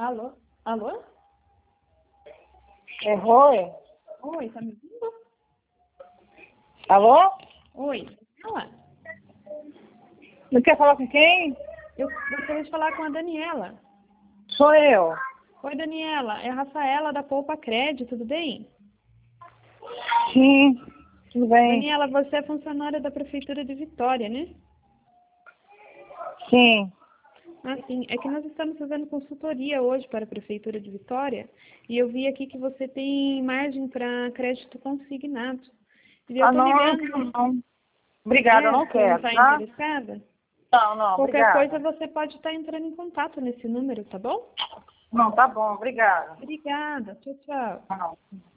Alô? Alô? É Roy? Oi, tá me ouvindo? Alô? Oi, fala. Não quer falar com quem? Eu gostaria de falar com a Daniela. Sou eu. Oi, Daniela. É a Rafaela da Poupa Crédito, tudo bem? Sim, tudo bem. Daniela, você é funcionária da Prefeitura de Vitória, né? Sim. Ah, sim. É que nós estamos fazendo consultoria hoje para a Prefeitura de Vitória e eu vi aqui que você tem margem para crédito consignado. E eu Ah, tô não, ligando. não. Obrigada, eu não Você não quero, está tá? interessada? Não, não, Qualquer coisa obrigada. você pode estar entrando em contato nesse número, tá bom? Não, tá bom, obrigada. Obrigada. Tchau, tchau. Não.